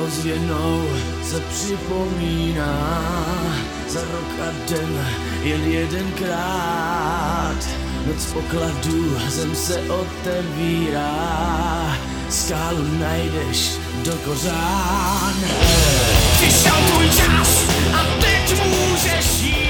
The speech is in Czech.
ozvěnou se připomíná za rok a den jen jedenkrát. Noc pokladů, zem se otevírá, skálu najdeš do kořán. Přišel tvůj čas a teď můžeš jít.